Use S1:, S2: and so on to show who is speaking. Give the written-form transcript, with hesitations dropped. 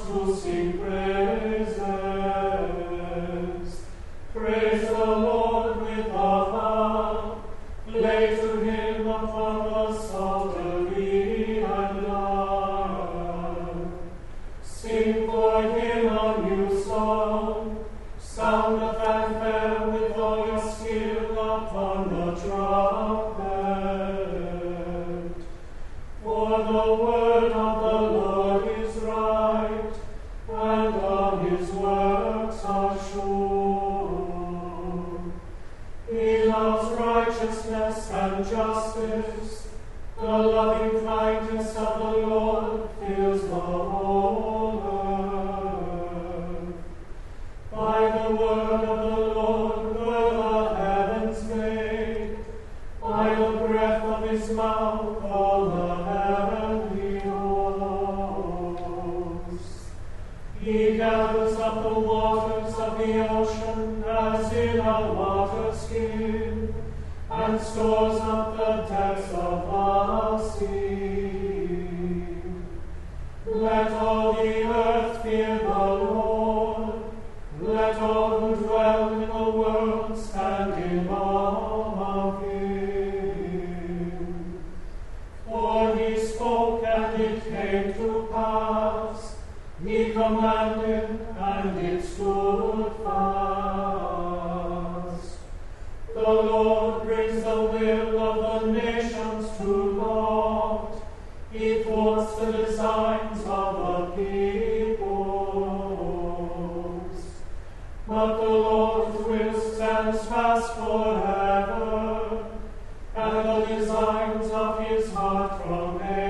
S1: to sing praises. Praise the Lord with a harp, play to him upon the psaltery and lyre. Sing for him a new song, sound the fanfare with all your skill upon the trumpet. For the word of the Lord is right, and all his works are sure. He loves righteousness and justice. The loving kindness of the Lord fills the whole earth. By the word of the Lord were the heavens made, by the breath of his mouth all the heavenly hosts. He gathers up the waters of the ocean as in a water skin, and stores up the depths of the sea. Let all the earth fear the Lord. Let all who dwell in the world stand in awe of him. For he spoke and it came to pass. He commanded and it stood fast. The Lord brings the will of the nations to naught. He thwarts the designs of the peoples. But the Lord's will stands fast forever, and the designs of his heart from